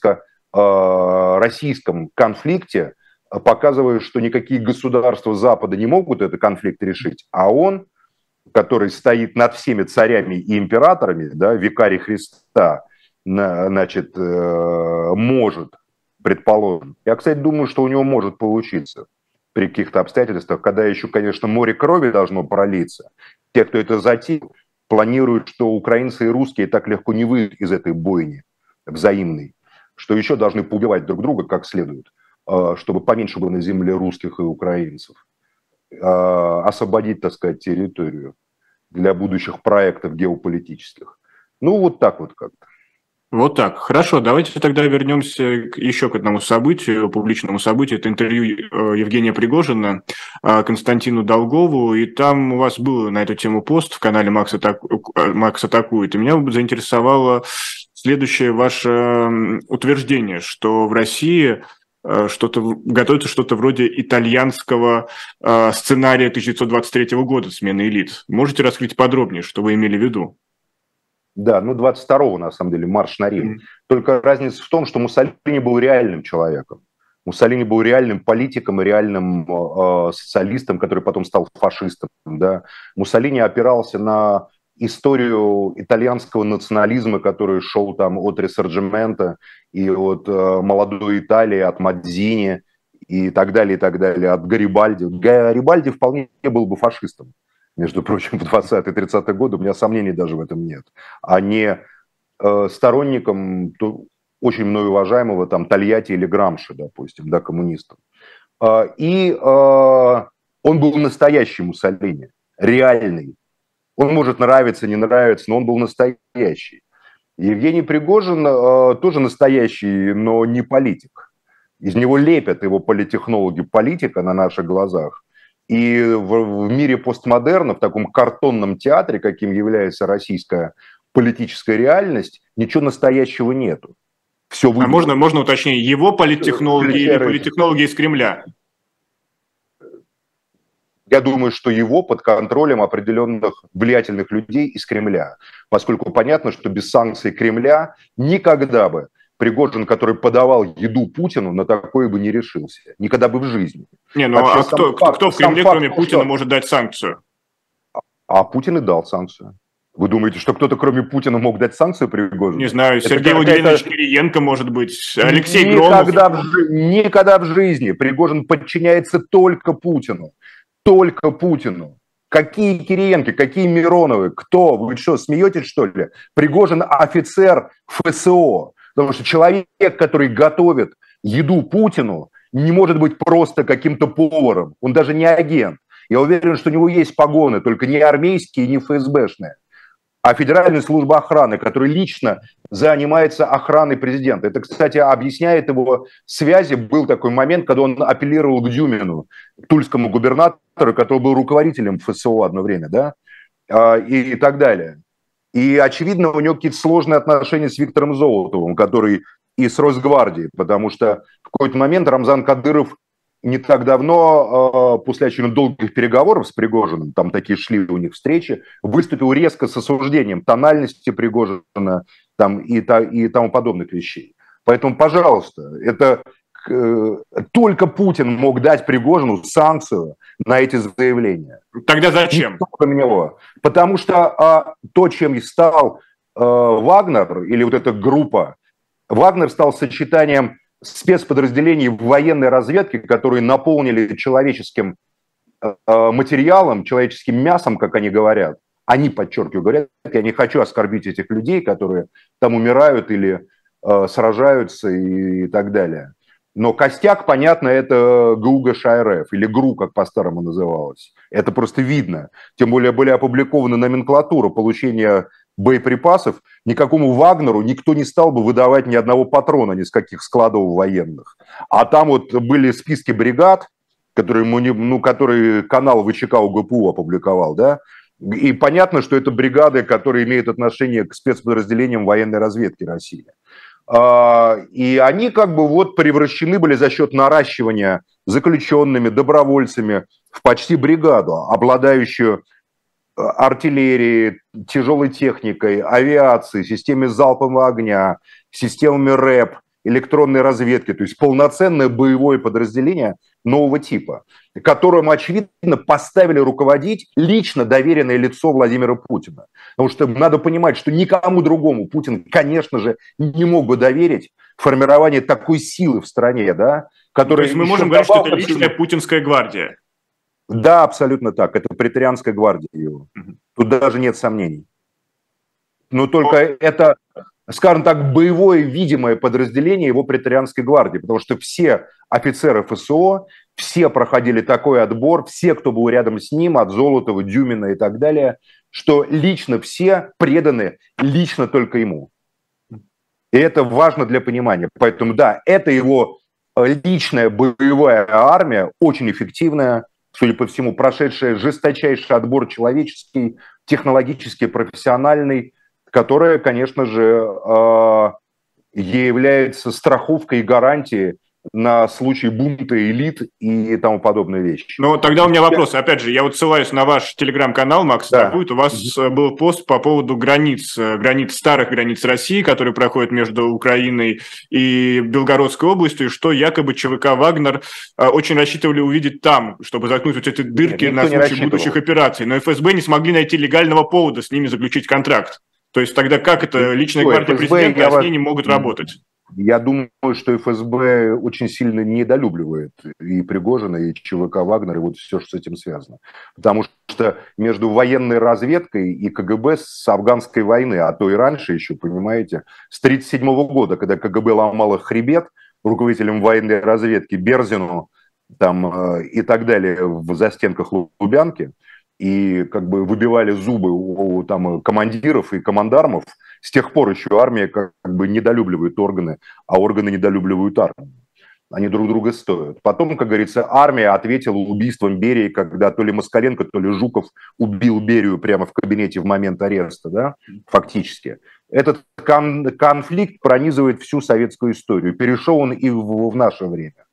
украинско-российском конфликте, показывая, что никакие государства Запада не могут этот конфликт решить, а он, который стоит над всеми царями и императорами, да, викарий Христа, значит, может, предположим. Я, кстати, думаю, что у него может получиться при каких-то обстоятельствах, когда еще, конечно, море крови должно пролиться. Те, кто это затеял, планируют, что украинцы и русские так легко не выйдут из этой бойни взаимной, что еще должны поубивать друг друга как следует, чтобы поменьше было на земле русских и украинцев. Освободить, так сказать, территорию для будущих проектов геополитических. Ну, вот так вот как-то. Вот так. Хорошо, давайте тогда вернемся еще к одному событию, публичному событию. Это интервью Евгения Пригожина Константину Долгову. И там у вас был на эту тему пост в канале «Макс Атакует». И меня заинтересовало следующее ваше утверждение, что в России что-то готовится что-то вроде итальянского э, сценария тысяча девятьсот двадцать третьего года смены элит. Можете раскрыть подробнее, что вы имели в виду? Да, ну двадцать второго, на самом деле, марш на Рим. Mm-hmm. Только разница в том, что Муссолини был реальным человеком. Муссолини был реальным политиком и реальным э, социалистом, который потом стал фашистом. Да? Муссолини опирался на историю итальянского национализма, который шел там от Рисорджимента и от э, молодой Италии, от Мадзини и так далее, и так далее, от Гарибальди. Гарибальди вполне был бы фашистом, между прочим, в двадцатые-тридцатые годы, у меня сомнений даже в этом нет, а не э, сторонником то, очень мною уважаемого там Тольятти или Грамши, допустим, да, коммунистом. Э, и э, он был настоящий Муссолини, реальный. Он может нравиться, не нравиться, но он был настоящий. Евгений Пригожин э, тоже настоящий, но не политик. Из него лепят его политтехнологи политика на наших глазах. И в, в мире постмодерна, в таком картонном театре, каким является российская политическая реальность, ничего настоящего нету. Все а можно, можно уточнить, его политтехнологи или политтехнологи из Кремля? Я думаю, что его под контролем определенных влиятельных людей из Кремля, поскольку понятно, что без санкций Кремля никогда бы Пригожин, который подавал еду Путину, на такое бы не решился. Никогда бы в жизни. Не, ну Вообще, а кто, факт, кто в Кремле, факт, кроме Путина, что... может дать санкцию? А Путин и дал санкцию. Вы думаете, что кто-то кроме Путина мог дать санкцию Пригожину? Не знаю, это Сергей Владимирович Кириенко, может быть, Алексей никогда Громов. В, никогда в жизни Пригожин подчиняется только Путину. Только Путину. Какие Кириенки, какие Мироновы, кто? Вы что, смеетесь, что ли? Пригожин офицер ФСО. Потому что человек, который готовит еду Путину, не может быть просто каким-то поваром. Он даже не агент. Я уверен, что у него есть погоны, только не армейские, не ФСБшные, а Федеральная служба охраны, которая лично занимается охраной президента. Это, кстати, объясняет его связи. Был такой момент, когда он апеллировал к Дюмину, тульскому губернатору, который был руководителем ФСО одно время, да, и, и так далее. И, очевидно, у него какие-то сложные отношения с Виктором Золотовым, который и с Росгвардией, потому что в какой-то момент Рамзан Кадыров не так давно, после очень долгих переговоров с Пригожиным, там такие шли у них встречи, выступил резко с осуждением тональности Пригожина там, и, и тому подобных вещей. Поэтому, пожалуйста, это только Путин мог дать Пригожину санкцию на эти заявления. Тогда зачем? Никто, кроме него. Потому что а, то, чем стал а, Вагнер, или вот эта группа, Вагнер стал сочетанием спецподразделений военной разведки, которые наполнили человеческим а, материалом, человеческим мясом, как они говорят. Они, подчеркиваю, говорят, я не хочу оскорбить этих людей, которые там умирают или а, сражаются и, и так далее. Но костяк, понятно, это ГУ-ГШРФ, или ГРУ, как по-старому называлось. Это просто видно. Тем более были опубликованы номенклатуры получения боеприпасов. Никакому Вагнеру никто не стал бы выдавать ни одного патрона, ни с каких складов военных. А там вот были списки бригад, которые, ну, которые канал ВЧК УГПУ опубликовал, да. И понятно, что это бригады, которые имеют отношение к спецподразделениям военной разведки России. И они как бы вот превращены были за счет наращивания заключенными, добровольцами в почти бригаду, обладающую артиллерией, тяжелой техникой, авиацией, системой залпового огня, системами РЭП, электронной разведки, то есть полноценное боевое подразделение нового типа, которым, очевидно, поставили руководить лично доверенное лицо Владимира Путина. Потому что надо понимать, что никому другому Путин, конечно же, не мог бы доверить формирование такой силы в стране, да, которая... То есть мы можем говорить, что это личная путинская гвардия? Да, абсолютно так. Это преторианская гвардия его. Угу. Тут даже нет сомнений. Но только Но... это... скажем так, боевое видимое подразделение его преторианской гвардии, потому что все офицеры ФСО, все проходили такой отбор, все, кто был рядом с ним, от Золотова, Дюмина и так далее, что лично все преданы лично только ему. И это важно для понимания. Поэтому да, это его личная боевая армия, очень эффективная, судя по всему, прошедшая жесточайший отбор человеческий, технологический, профессиональный, которая, конечно же, является страховкой и гарантией на случай бунта элит и тому подобные вещи. Но тогда у меня вопрос. Опять же, я вот ссылаюсь на ваш телеграм-канал, Макс да. Страхует. У вас был пост по поводу границ, границ, старых границ России, которые проходят между Украиной и Белгородской областью, и что якобы ЧВК «Вагнер» очень рассчитывали увидеть там, чтобы заткнуть вот эти дырки Нет, на случай будущих операций. Но эф эс бэ не смогли найти легального повода с ними заключить контракт. То есть тогда как это личная гвардия президента, а с ней не могут работать? Я думаю, что эф эс бэ очень сильно недолюбливает и Пригожина, и ЧВК «Вагнер», и вот все, что с этим связано. Потому что между военной разведкой и ка гэ бэ с афганской войны, а то и раньше еще, понимаете, с тридцать седьмого года, когда ка гэ бэ ломало хребет руководителям военной разведки Берзину там, и так далее в застенках Лубянки, и как бы выбивали зубы у там, командиров и командармов, с тех пор еще армия как бы недолюбливает органы, а органы недолюбливают армию. Они друг друга стоят. Потом, как говорится, армия ответила убийством Берии, когда то ли Москаленко, то ли Жуков убил Берию прямо в кабинете в момент ареста, да, фактически. Этот кон- конфликт пронизывает всю советскую историю. Перешел он и в, в наше время.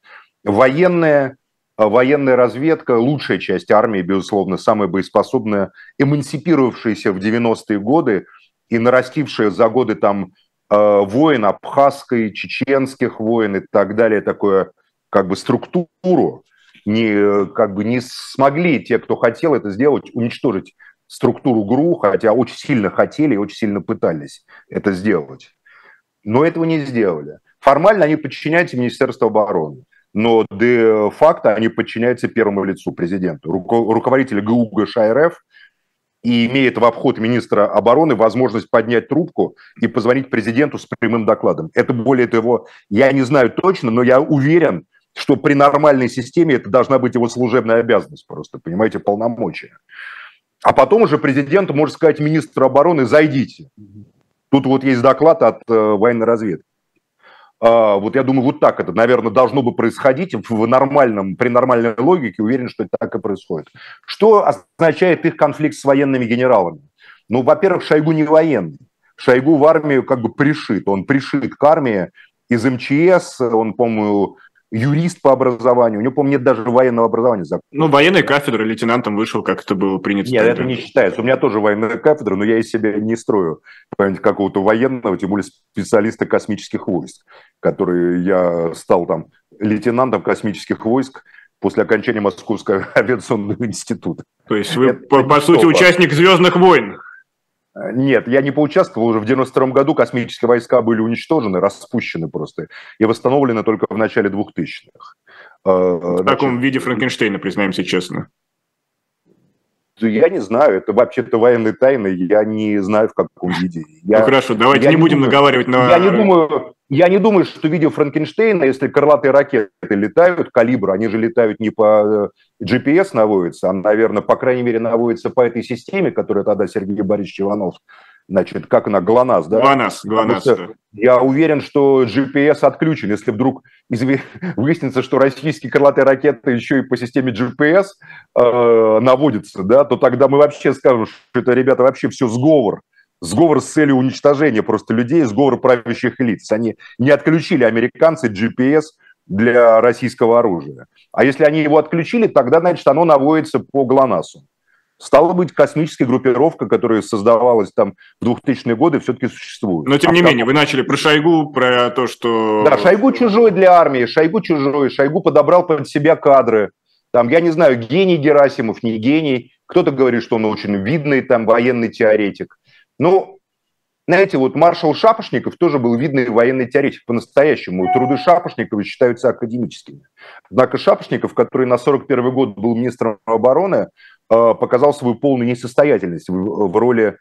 Военная Военная разведка, лучшая часть армии, безусловно, самая боеспособная, эмансипировавшаяся в девяностые годы и нарастившая за годы там войн абхазской, чеченских войн и так далее, такую как бы структуру, не, как бы не смогли те, кто хотел это сделать, уничтожить структуру ГРУ, хотя очень сильно хотели и очень сильно пытались это сделать. Но этого не сделали. Формально они подчиняются Министерству обороны. Но де-факто они подчиняются первому лицу, президенту, руко- руководителю гэ у гэ ша эр эф, и имеет в обход министра обороны возможность поднять трубку и позвонить президенту с прямым докладом. Это более того, я не знаю точно, но я уверен, что при нормальной системе это должна быть его служебная обязанность просто, понимаете, полномочия. А потом уже президент может сказать министру обороны: зайдите. Тут вот есть доклад от э, военной разведки. Вот я думаю, вот так это, наверное, должно бы происходить в нормальном, при нормальной логике, уверен, что это так и происходит. Что означает их конфликт с военными генералами? Ну, во-первых, Шойгу не военный. Шойгу в армию как бы пришит. Он пришит к армии из эм че эс, он, по-моему, юрист по образованию. У него, по-моему, нет даже военного образования. Ну, военной кафедры лейтенантом вышел, как это было принято. Нет, тогда. Это не считается. У меня тоже военная кафедра, но я из себя не строю какого-то военного, тем более специалиста космических войск, который я стал там лейтенантом космических войск после окончания Московского авиационного института. То есть вы, это по, по сути, участник «Звездных войн»? Нет, я не поучаствовал. Уже в девяносто втором году космические войска были уничтожены, распущены просто, и восстановлены только в начале двухтысячных. В Значит, таком виде Франкенштейна, признаемся честно. Я не знаю, это вообще-то военные тайны, я не знаю, в каком виде. Я, ну хорошо, давайте не, не будем думаю, наговаривать на... Я не, думаю, я не думаю, что в виде Франкенштейна, если крылатые ракеты летают, калибр, они же летают не по джи пи эс наводятся, а, наверное, по крайней мере, наводятся по этой системе, которую тогда Сергей Борисович Иванов, значит, как она, ГЛОНАСС, да? ГЛОНАСС, ГЛОНАСС, да. Я уверен, что джи пи эс отключен. Если вдруг выяснится, что российские крылатые ракеты еще и по системе джи пи эс э, наводятся, да, то тогда мы вообще скажем, что это, ребята, вообще все сговор. Сговор с целью уничтожения просто людей, сговор правящих лиц. Они не отключили, американцы, джи пи эс для российского оружия. А если они его отключили, тогда, значит, оно наводится по ГЛОНАССу. Стало быть, космическая группировка, которая создавалась там в двухтысячные годы, все-таки существует. Но, тем не а менее, вы начали про Шойгу, про то, что... Да, Шойгу чужой для армии, Шойгу чужой, Шойгу подобрал под себя кадры. Там, я не знаю, гений Герасимов, не гений. Кто-то говорит, что он очень видный там военный теоретик. Ну, знаете, вот маршал Шапошников тоже был видный военный теоретик по-настоящему. Труды Шапошникова считаются академическими. Однако Шапошников, который на сорок первый год был министром обороны, показал свою полную несостоятельность в роли...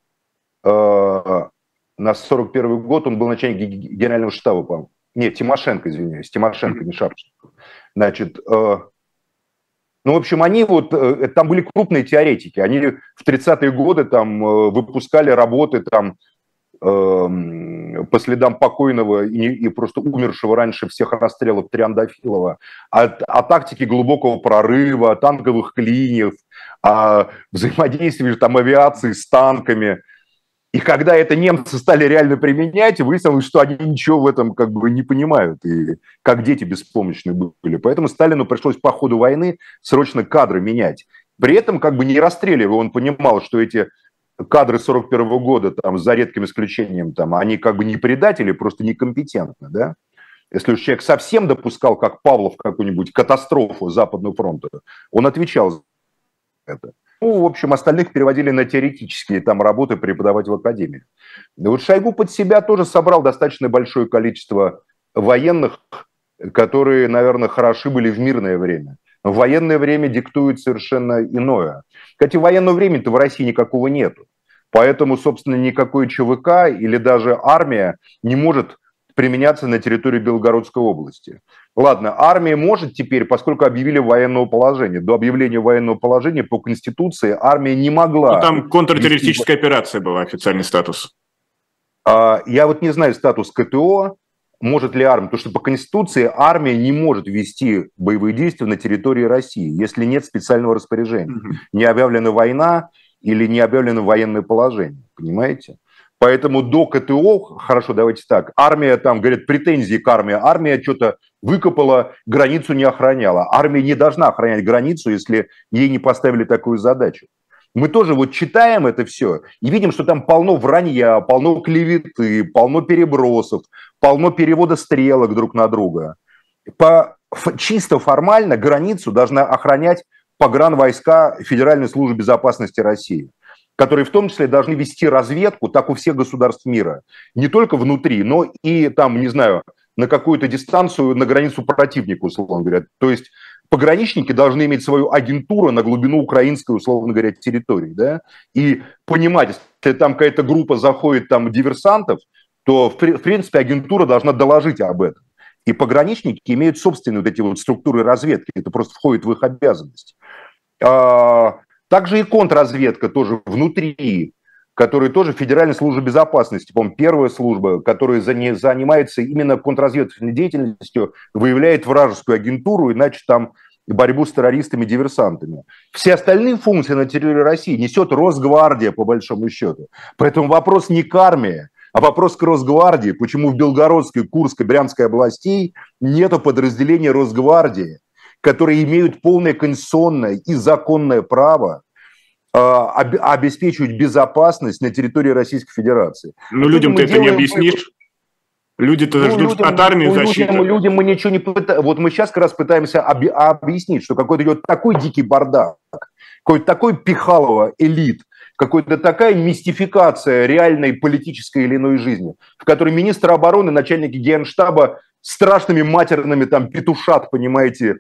На сорок первый год он был начальник генерального штаба, по-моему. Нет, Тимошенко, извиняюсь, Тимошенко, не Шапошников. Значит, ну, в общем, они вот... Там были крупные теоретики. Они в тридцатые годы там выпускали работы там по следам покойного и, и просто умершего раньше всех расстрелов Триандафилова, о, о тактике глубокого прорыва, о танковых клиньев, о взаимодействии там, авиации с танками. И когда это немцы стали реально применять, выяснилось, что они ничего в этом как бы не понимают, и как дети беспомощные были. Поэтому Сталину пришлось по ходу войны срочно кадры менять. При этом как бы не расстреливая, он понимал, что эти кадры сорок первого года, там, за редким исключением, там, они как бы не предатели, просто некомпетентны, да? Если уж человек совсем допускал, как Павлов, какую-нибудь катастрофу Западного фронта, он отвечал за это. Ну, в общем, остальных переводили на теоретические там работы преподавать в академии. И вот Шойгу под себя тоже собрал достаточно большое количество военных, которые, наверное, хороши были в мирное время. В военное время диктует совершенно иное. Кстати, военного времени-то в России никакого нету. Поэтому, собственно, никакой ЧВК или даже армия не может применяться на территории Белгородской области. Ладно, армия может теперь, поскольку объявили военное положение. До объявления военного положения по Конституции армия не могла... Ну, там контртеррористическая вести... операция была, официальный статус. А, я вот не знаю статус КТО, может ли армия, потому что по Конституции армия не может вести боевые действия на территории России, если нет специального распоряжения. Mm-hmm. Не объявлена война или не объявлено военное положение, понимаете? Поэтому до КТО, хорошо, давайте так, армия, там, говорят, претензии к армии, армия что-то выкопала, границу не охраняла. Армия не должна охранять границу, если ей не поставили такую задачу. Мы тоже вот читаем это все и видим, что там полно вранья, полно клеветы, полно перебросов, полно перевода стрелок друг на друга. По, чисто формально границу должна охранять погранвойска Федеральной службы безопасности России, которые в том числе должны вести разведку, так у всех государств мира. Не только внутри, но и там, не знаю, на какую-то дистанцию, на границу противника, условно говоря. То есть пограничники должны иметь свою агентуру на глубину украинской, условно говоря, территории. Да? И понимать, если там какая-то группа заходит, там, диверсантов, то, в принципе, агентура должна доложить об этом. И пограничники имеют собственные вот эти вот структуры разведки. Это просто входит в их обязанность. Также и контрразведка тоже внутри, которая тоже Федеральная служба безопасности, по-моему, первая служба, которая занимается именно контрразведывательной деятельностью, выявляет вражескую агентуру, иначе там борьбу с террористами, диверсантами. Все остальные функции на территории России несет Росгвардия, по большому счету. Поэтому вопрос не к армии, а вопрос к Росгвардии. Почему в Белгородской, Курской, Брянской областей нет подразделения Росгвардии, которые имеют полное конституционное и законное право э, об, обеспечивать безопасность на территории Российской Федерации. Ну, людям ты это не объяснишь. Люди-то ну, ждут людям, от армии ну, защиты. Людям, людям мы ничего не пытаемся. Вот мы сейчас как раз пытаемся об, объяснить, что какой-то идет такой дикий бардак, какой-то такой Пихалово элит, какая-то такая мистификация реальной политической или иной жизни, в которой министр обороны, начальники Генштаба страшными матерными там петушат, понимаете,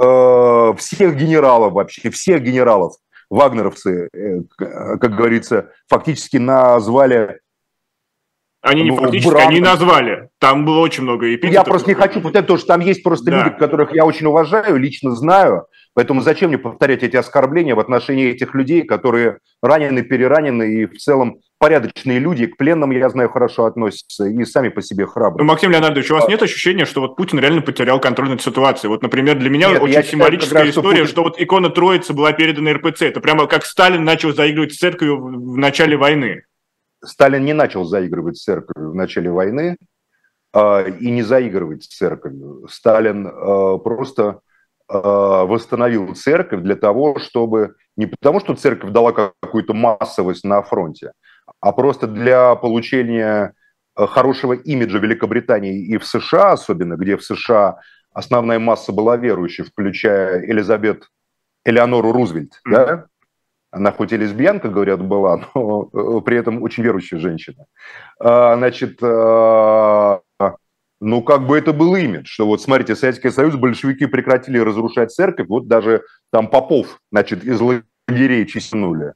э, всех генералов вообще, всех генералов, вагнеровцы, э, как говорится, фактически назвали... Они не ну, фактически, бран... они назвали. Там было очень много эпитетов. Я просто не хочу повторять, потому что там есть просто да. люди, которых я очень уважаю, лично знаю. Поэтому зачем мне повторять эти оскорбления в отношении этих людей, которые ранены, переранены и в целом порядочные люди, к пленным, я знаю, хорошо относятся и сами по себе храбрые. Ну, Максим Леонардович, у вас а... нет ощущения, что вот Путин реально потерял контроль над ситуацией? Вот, например, для меня нет, очень символическая считаю, история, что, Путин... что вот икона Троицы была передана эр пэ цэ. Это прямо как Сталин начал заигрывать с церковью в начале войны. Сталин не начал заигрывать с церковью в начале войны э, и не заигрывать с церковью. Сталин э, просто э, восстановил церковь для того, чтобы... Не потому, что церковь дала какую-то массовость на фронте, а просто для получения хорошего имиджа Великобритании и в США особенно, где в США основная масса была верующей, включая Элизабет Элеонору Рузвельт, mm-hmm. да? Она хоть и лесбиянка, говорят, была, но при этом очень верующая женщина. Значит, ну, как бы это был имидж, что вот, смотрите, Советский Союз, большевики прекратили разрушать церковь, вот даже там попов, значит, из лагерей чеснули.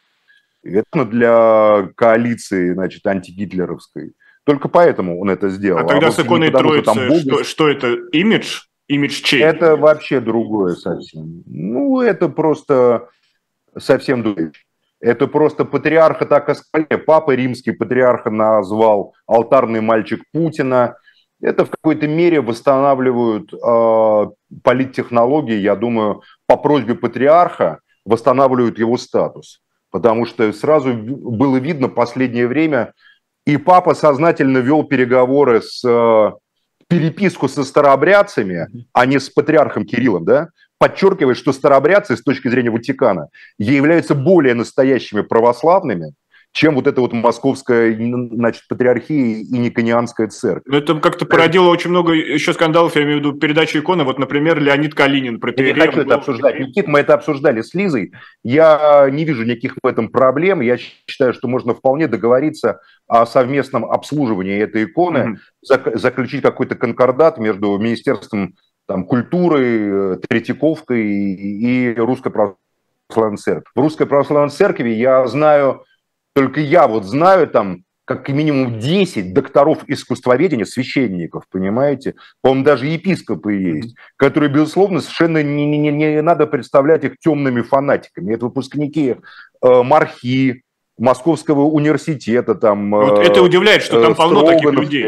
Это для коалиции, значит, антигитлеровской. Только поэтому он это сделал. А тогда а с иконой Троицы, что, Бог... что, что это, имидж? Имидж чей? Это вообще другое совсем. Ну, это просто... Совсем другое. Это просто патриарха так оскорбили. Папа римский патриарха назвал алтарный мальчик Путина. Это в какой-то мере восстанавливают э, политтехнологии, я думаю, по просьбе патриарха восстанавливают его статус. потому что сразу было видно в последнее время, и папа сознательно вел переговоры с... переписку со старообрядцами, а не с патриархом Кириллом, да, подчеркивает, что старообрядцы с точки зрения Ватикана являются более настоящими православными, чем вот эта вот московская, значит, патриархия и никонианская церковь. Но это как-то породило очень много еще скандалов, я имею в виду передачу иконы. Вот, например, Леонид Калинин. Я не хочу это обсуждать. Никит, мы это обсуждали с Лизой. Я не вижу никаких в этом проблем. Я считаю, что можно вполне договориться о совместном обслуживании этой иконы, mm-hmm. заключить какой-то конкордат между Министерством там, культуры, Третьяковкой и Русской Православной Церковью. В Русской Православной Церкви я знаю... Только я вот знаю там как минимум десять докторов искусствоведения, священников, понимаете? По-моему, даже епископы есть, которые, безусловно, совершенно не, не, не надо представлять их темными фанатиками. Это выпускники э, МАРХИ, Московского университета. Там, э, вот это удивляет, что там полно таких людей.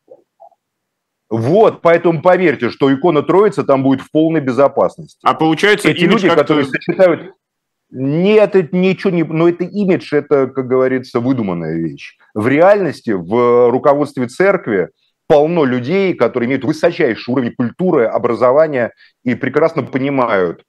Вот, поэтому поверьте, что икона Троицы там будет в полной безопасности. А получается, эти люди, которые сочетают... Нет, это ничего не... Но это имидж, это, как говорится, выдуманная вещь. В реальности в руководстве церкви полно людей, которые имеют высочайший уровень культуры, образования и прекрасно понимают,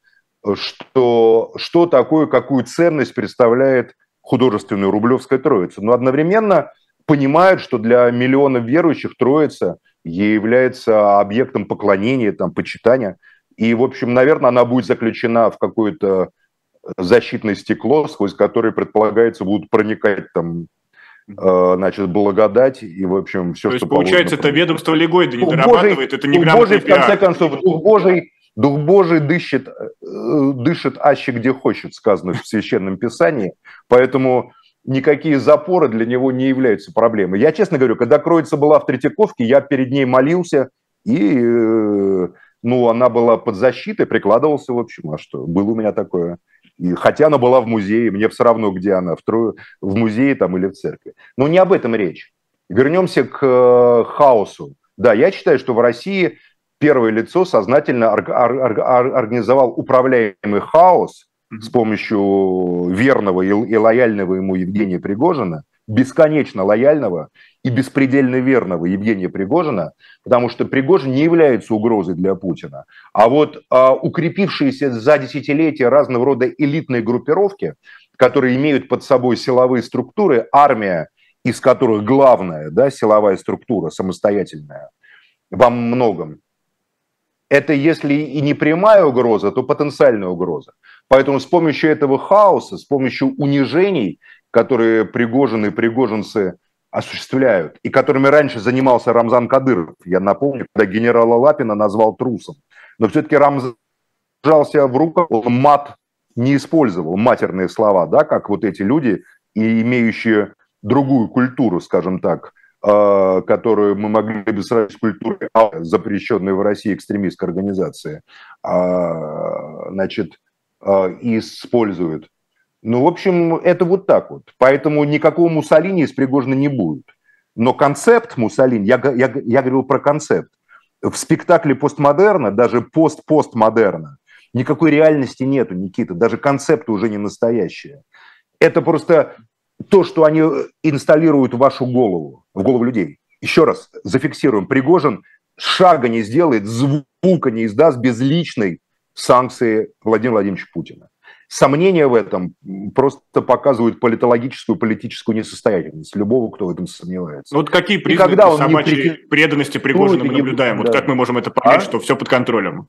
что, что такое, какую ценность представляет художественная Рублевская Троица. Но одновременно понимают, что для миллионов верующих Троица является объектом поклонения, там, почитания. И, в общем, наверное, она будет заключена в какое-то защитное стекло, сквозь которое, предполагается, будут проникать там, э, значит, благодать и, в общем, все, То что есть, получается, это ведомство Легойда не дорабатывает, это неграмотный пиар. В конце концов, Дух Божий, Дух Божий дышит, э, дышит аще где хочет, сказано в Священном Писании, поэтому никакие запоры для него не являются проблемой. Я, честно говорю, когда Троица была в Третьяковке, я перед ней молился, и, э, ну, она была под защитой, прикладывался, в общем, а что, было у меня такое... И хотя она была в музее, мне все равно, где она, в, трое, в музее там, или в церкви. Но не об этом речь. Вернемся к э, хаосу. Да, я считаю, что в России первое лицо сознательно ор- ор- ор- организовал управляемый хаос с помощью верного и, и лояльного ему Евгения Пригожина, бесконечно лояльного и беспредельно верного Евгения Пригожина, потому что Пригожин не является угрозой для Путина. А вот а, укрепившиеся за десятилетия разного рода элитные группировки, которые имеют под собой силовые структуры, армия, из которых главная, да, силовая структура, самостоятельная, во многом, это если и не прямая угроза, то потенциальная угроза. Поэтому с помощью этого хаоса, с помощью унижений, которые Пригожин и пригожинцы осуществляют, и которыми раньше занимался Рамзан Кадыров. Я напомню, когда генерала Лапина назвал трусом. Но все-таки Рамзан сжался в руках, он мат не использовал, матерные слова, да, как вот эти люди, и имеющие другую культуру, скажем так, э, которую мы могли бы сравнить с культурой, запрещенной в России экстремистской организации, э, значит, э, используют. Ну, в общем, это вот так вот. Поэтому никакого Муссолини из Пригожина не будет. Но концепт Муссолини, я, я, я говорил про концепт, в спектакле постмодерна, даже пост-постмодерна, никакой реальности нету, Никита, даже концепты уже не настоящие. Это просто то, что они инсталируют в вашу голову, в голову людей. Еще раз зафиксируем, Пригожин шага не сделает, звука не издаст без личной санкции Владимира Владимировича Путина. Сомнения в этом просто показывают политологическую, политическую несостоятельность любого, кто в этом сомневается. Вот какие признаки собачьей прикид... преданности Пригожина мы не... наблюдаем? Да. Вот как мы можем это понять, а? Что все под контролем?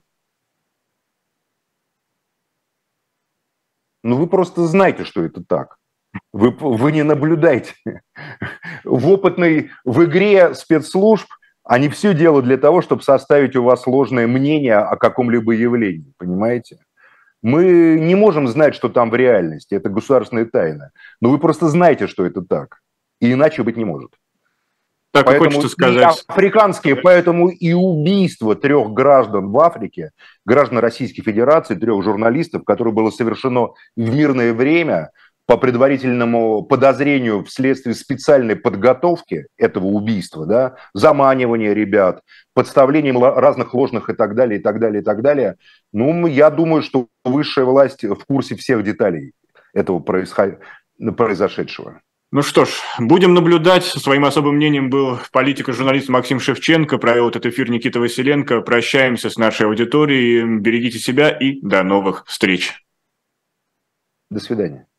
Ну, вы просто знаете, что это так. Вы, вы не наблюдаете. В опытной, в игре спецслужб они все делают для того, чтобы составить у вас ложное мнение о каком-либо явлении, понимаете? Мы не можем знать, что там в реальности, это государственная тайна. Но вы просто знаете, что это так. И иначе быть не может. Так и хочется сказать. И африканские, поэтому и убийство трех граждан в Африке, граждан Российской Федерации, трех журналистов, которое было совершено в мирное время по предварительному подозрению вследствие специальной подготовки этого убийства, да, заманивания ребят, подставлением разных ложных и так далее, и так далее, и так далее. Ну, я думаю, что высшая власть в курсе всех деталей этого происход... произошедшего. Ну что ж, будем наблюдать. Со своим особым мнением был политико-журналист Максим Шевченко. Провел этот эфир Никита Василенко. Прощаемся с нашей аудиторией. Берегите себя и до новых встреч. До свидания.